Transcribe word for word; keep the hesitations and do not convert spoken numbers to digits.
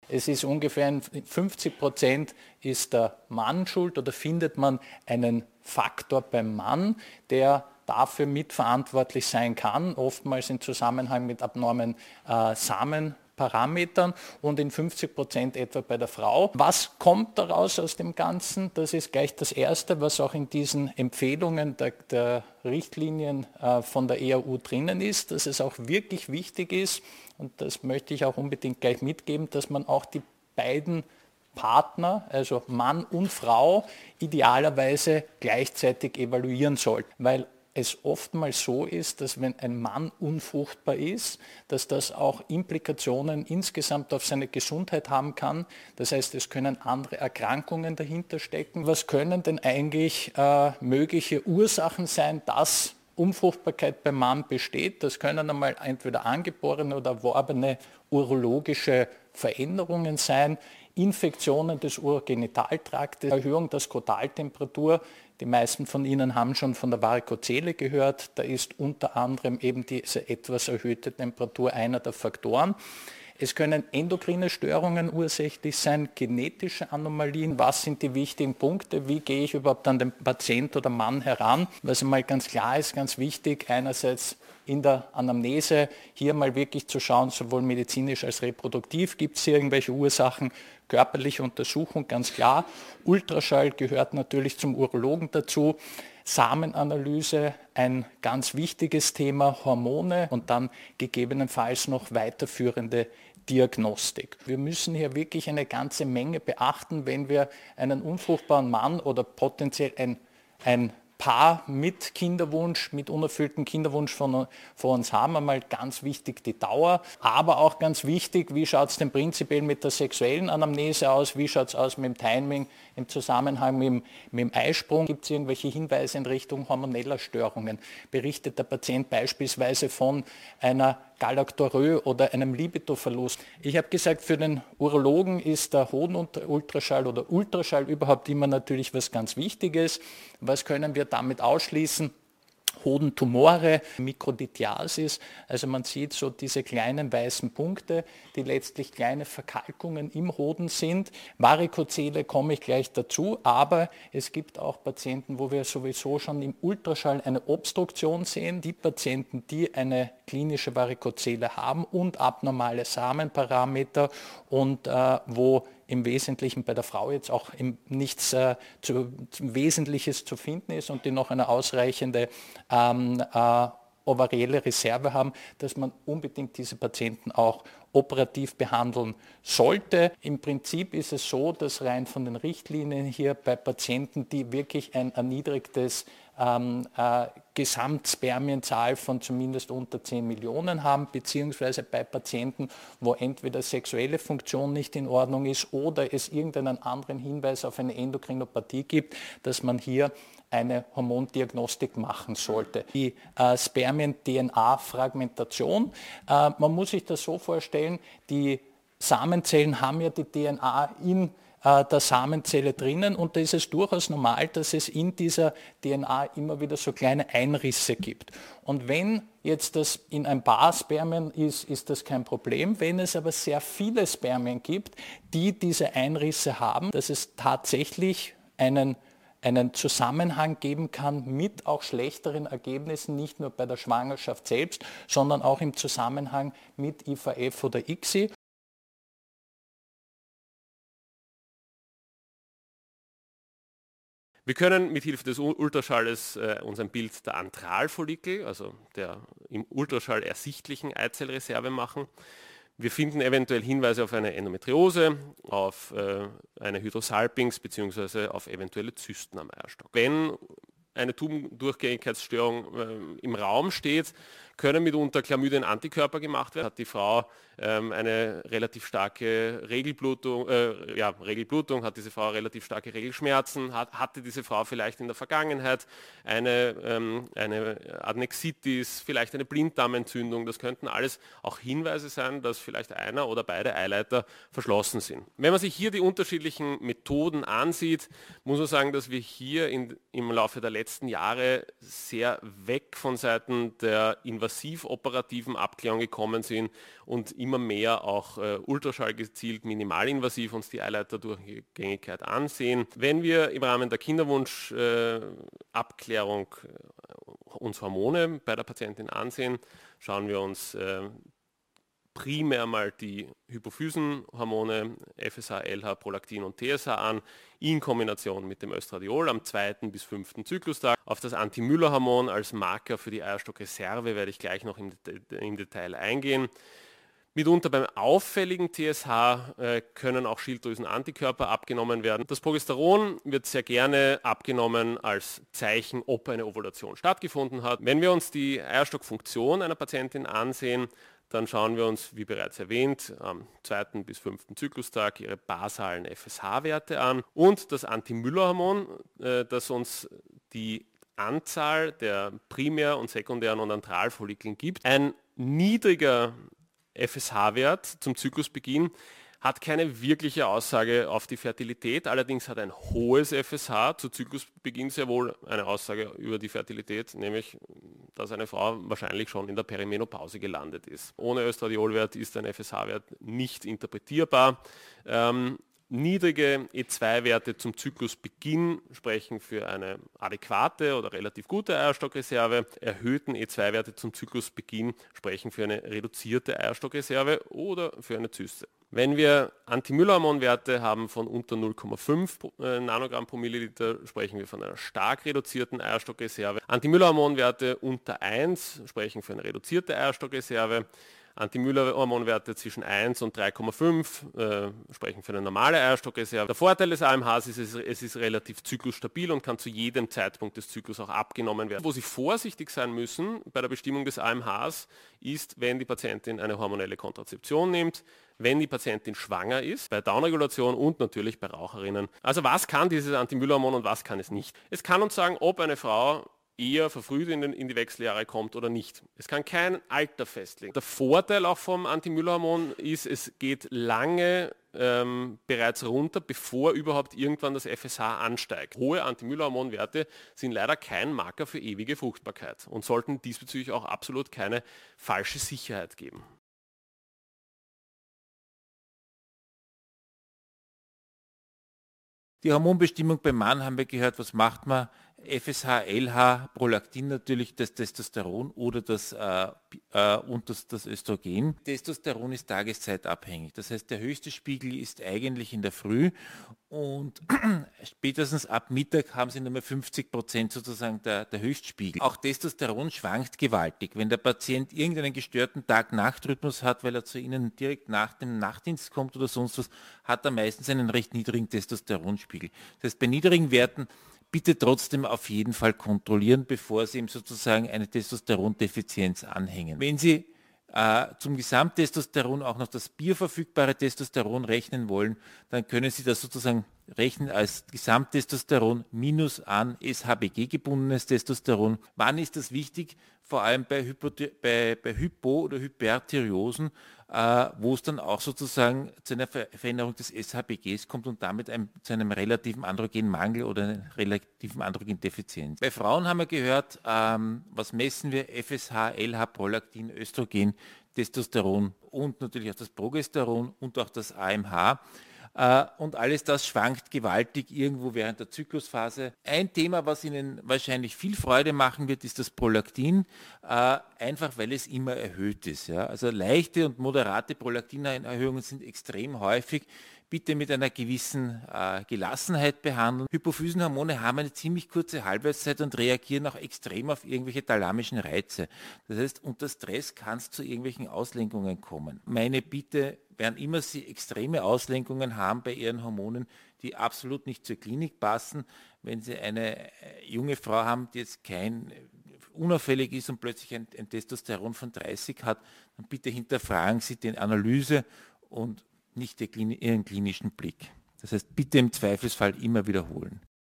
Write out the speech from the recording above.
Es ist ungefähr in fünfzig Prozent ist der Mann schuld oder findet man einen Faktor beim Mann, der dafür mitverantwortlich sein kann, oftmals im Zusammenhang mit abnormen äh, Samenparametern und in fünfzig Prozent etwa bei der Frau. Was kommt daraus aus dem Ganzen? Das ist gleich das Erste, was auch in diesen Empfehlungen der, der Richtlinien äh, von der E A U drinnen ist, dass es auch wirklich wichtig ist, und das möchte ich auch unbedingt gleich mitgeben, dass man auch die beiden Partner, also Mann und Frau, idealerweise gleichzeitig evaluieren sollte, weil es oftmals so ist, dass wenn ein Mann unfruchtbar ist, dass das auch Implikationen insgesamt auf seine Gesundheit haben kann. Das heißt, es können andere Erkrankungen dahinter stecken. Was können denn eigentlich äh, mögliche Ursachen sein, dass Unfruchtbarkeit beim Mann besteht? Das können einmal entweder angeborene oder erworbene urologische Veränderungen sein, Infektionen des Urogenitaltraktes, Erhöhung der Skrotaltemperatur. Die meisten von Ihnen haben schon von der Varikozele gehört. Da ist unter anderem eben diese etwas erhöhte Temperatur einer der Faktoren. Es können endokrine Störungen ursächlich sein, genetische Anomalien. Was sind die wichtigen Punkte? Wie gehe ich überhaupt an den Patient oder Mann heran? Was einmal ganz klar ist, ganz wichtig, einerseits in der Anamnese hier mal wirklich zu schauen, sowohl medizinisch als reproduktiv, gibt es hier irgendwelche Ursachen, körperliche Untersuchung, ganz klar. Ultraschall gehört natürlich zum Urologen dazu. Samenanalyse, ein ganz wichtiges Thema, Hormone und dann gegebenenfalls noch weiterführende Diagnostik. Wir müssen hier wirklich eine ganze Menge beachten, wenn wir einen unfruchtbaren Mann oder potenziell ein, ein Paar mit Kinderwunsch, mit unerfülltem Kinderwunsch von, von uns haben. Einmal ganz wichtig die Dauer, aber auch ganz wichtig, wie schaut es denn prinzipiell mit der sexuellen Anamnese aus, wie schaut es aus mit dem Timing im Zusammenhang mit dem, mit dem Eisprung, gibt es irgendwelche Hinweise in Richtung hormoneller Störungen, berichtet der Patient beispielsweise von einer Galaktorrhoe oder einem Libidoverlust. Ich habe gesagt, für den Urologen ist der Hodenultraschall oder Ultraschall überhaupt immer natürlich was ganz Wichtiges. Was können wir damit ausschließen? Hodentumore, Mikrodithiasis, also man sieht so diese kleinen weißen Punkte, die letztlich kleine Verkalkungen im Hoden sind. Varikozele komme ich gleich dazu, aber es gibt auch Patienten, wo wir sowieso schon im Ultraschall eine Obstruktion sehen. Die Patienten, die eine klinische Varikozele haben und abnormale Samenparameter und äh, wo im Wesentlichen bei der Frau jetzt auch nichts äh, zu, Wesentliches zu finden ist und die noch eine ausreichende ähm, äh, ovarielle Reserve haben, dass man unbedingt diese Patienten auch operativ behandeln sollte. Im Prinzip ist es so, dass rein von den Richtlinien hier bei Patienten, die wirklich ein erniedrigtes ähm, äh, Gesamtspermienzahl von zumindest unter zehn Millionen haben, beziehungsweise bei Patienten, wo entweder sexuelle Funktion nicht in Ordnung ist oder es irgendeinen anderen Hinweis auf eine Endokrinopathie gibt, dass man hier eine Hormondiagnostik machen sollte. Die äh, Spermien-D N A-Fragmentation, äh, man muss sich das so vorstellen, die Samenzellen haben ja die D N A in äh, der Samenzelle drinnen und da ist es durchaus normal, dass es in dieser D N A immer wieder so kleine Einrisse gibt. Und wenn jetzt das in ein paar Spermien ist, ist das kein Problem. Wenn es aber sehr viele Spermien gibt, die diese Einrisse haben, dass es tatsächlich einen einen Zusammenhang geben kann mit auch schlechteren Ergebnissen, nicht nur bei der Schwangerschaft selbst, sondern auch im Zusammenhang mit I V F oder I C S I. Wir können mit Hilfe des Ultraschalles äh, uns ein Bild der Antralfollikel, also der im Ultraschall ersichtlichen Eizellreserve machen. Wir finden eventuell Hinweise auf eine Endometriose, auf äh, eine Hydrosalpinx bzw. auf eventuelle Zysten am Eierstock. Wenn eine Tubendurchgängigkeitsstörung äh, im Raum steht, können mitunter Chlamydien-Antikörper gemacht werden. Hat die Frau ähm, eine relativ starke Regelblutung, äh, ja, Regelblutung, hat diese Frau relativ starke Regelschmerzen, hat, hatte diese Frau vielleicht in der Vergangenheit eine, ähm, eine Adnexitis, vielleicht eine Blinddarmentzündung. Das könnten alles auch Hinweise sein, dass vielleicht einer oder beide Eileiter verschlossen sind. Wenn man sich hier die unterschiedlichen Methoden ansieht, muss man sagen, dass wir hier in, im Laufe der letzten Jahre sehr weg von Seiten der Invasiven invasiv-operativen Abklärung gekommen sind und immer mehr auch äh, Ultraschall gezielt minimalinvasiv uns die Eileiterdurchgängigkeit ansehen. Wenn wir im Rahmen der Kinderwunschabklärung äh, uns Hormone bei der Patientin ansehen, schauen wir uns äh, primär mal die Hypophysenhormone F S H, L H, Prolaktin und T S H an, in Kombination mit dem Östradiol am zweiten bis fünften Zyklustag. Auf das Anti-Müller-Hormon als Marker für die Eierstockreserve werde ich gleich noch im, im Detail eingehen. Mitunter beim auffälligen T S H äh, können auch Schilddrüsenantikörper abgenommen werden. Das Progesteron wird sehr gerne abgenommen als Zeichen, ob eine Ovulation stattgefunden hat. Wenn wir uns die Eierstockfunktion einer Patientin ansehen, dann schauen wir uns, wie bereits erwähnt, am zweiten bis fünften Zyklustag ihre basalen F S H-Werte an und das Anti-Müller-Hormon, äh, das uns die Anzahl der primär- und sekundären und Antralfollikeln gibt. Ein niedriger F S H-Wert zum Zyklusbeginn hat keine wirkliche Aussage auf die Fertilität, allerdings hat ein hohes F S H zu Zyklusbeginn sehr wohl eine Aussage über die Fertilität, nämlich dass eine Frau wahrscheinlich schon in der Perimenopause gelandet ist. Ohne Östradiolwert ist ein F S H-Wert nicht interpretierbar. Ähm, Niedrige E zwei Werte zum Zyklusbeginn sprechen für eine adäquate oder relativ gute Eierstockreserve. Erhöhten E zwei Werte zum Zyklusbeginn sprechen für eine reduzierte Eierstockreserve oder für eine Zyste. Wenn wir Anti-Müller-Hormonwerte haben von unter null Komma fünf Nanogramm pro Milliliter, sprechen wir von einer stark reduzierten Eierstockreserve. Anti-Müller-Hormonwerte unter eins sprechen für eine reduzierte Eierstockreserve. Anti-Müller-Hormonwerte zwischen eins und drei Komma fünf äh, sprechen für eine normale Eierstockreserve. Der Vorteil des A M Hs ist, es ist relativ zyklusstabil und kann zu jedem Zeitpunkt des Zyklus auch abgenommen werden. Wo Sie vorsichtig sein müssen bei der Bestimmung des A M Hs ist, wenn die Patientin eine hormonelle Kontrazeption nimmt, wenn die Patientin schwanger ist, bei Downregulation und natürlich bei Raucherinnen. Also was kann dieses Anti-Müller-Hormon und was kann es nicht? Es kann uns sagen, ob eine Frau eher verfrüht in, den, in die Wechseljahre kommt oder nicht. Es kann kein Alter festlegen. Der Vorteil auch vom Anti-Müller-Hormon ist, es geht lange ähm, bereits runter, bevor überhaupt irgendwann das F S H ansteigt. Hohe Anti-Müller-Hormonwerte sind leider kein Marker für ewige Fruchtbarkeit und sollten diesbezüglich auch absolut keine falsche Sicherheit geben. Die Hormonbestimmung beim Mann haben wir gehört, was macht man? F S H, L H, Prolaktin natürlich, das Testosteron oder das, äh, äh, und das, das Östrogen. Testosteron ist tageszeitabhängig. Das heißt, der höchste Spiegel ist eigentlich in der Früh und spätestens ab Mittag haben sie nur mehr fünfzig Prozent sozusagen der, der Höchstspiegel. Auch Testosteron schwankt gewaltig. Wenn der Patient irgendeinen gestörten Tag-Nacht-Rhythmus hat, weil er zu Ihnen direkt nach dem Nachtdienst kommt oder sonst was, hat er meistens einen recht niedrigen Testosteronspiegel. Das heißt, bei niedrigen Werten bitte trotzdem auf jeden Fall kontrollieren, bevor Sie ihm sozusagen eine Testosterondefizienz anhängen. Wenn Sie äh, zum Gesamttestosteron auch noch das bioverfügbare Testosteron rechnen wollen, dann können Sie das sozusagen rechnen als Gesamttestosteron minus an S H B G-gebundenes Testosteron. Wann ist das wichtig? Vor allem bei, Hypo, bei, bei Hypo- oder Hyperthyreosen, äh, wo es dann auch sozusagen zu einer Ver Veränderung des S H B Gs kommt und damit einem, zu einem relativen Androgenmangel oder einer relativen Androgendefizienz. Bei Frauen haben wir gehört, ähm, was messen wir? F S H, L H, Prolaktin, Östrogen, Testosteron und natürlich auch das Progesteron und auch das A M H. Und alles das schwankt gewaltig irgendwo während der Zyklusphase. Ein Thema, was Ihnen wahrscheinlich viel Freude machen wird, ist das Prolaktin, einfach weil es immer erhöht ist. Also leichte und moderate Prolaktinerhöhungen sind extrem häufig. Bitte mit einer gewissen äh, Gelassenheit behandeln. Hypophysenhormone haben eine ziemlich kurze Halbwertszeit und reagieren auch extrem auf irgendwelche thalamischen Reize. Das heißt, unter Stress kann es zu irgendwelchen Auslenkungen kommen. Meine Bitte, während immer Sie extreme Auslenkungen haben bei Ihren Hormonen, die absolut nicht zur Klinik passen, wenn Sie eine äh, junge Frau haben, die jetzt kein unauffällig ist und plötzlich ein, ein Testosteron von dreißig hat, dann bitte hinterfragen Sie die Analyse und nicht Ihren klinischen Blick. Das heißt, bitte im Zweifelsfall immer wiederholen.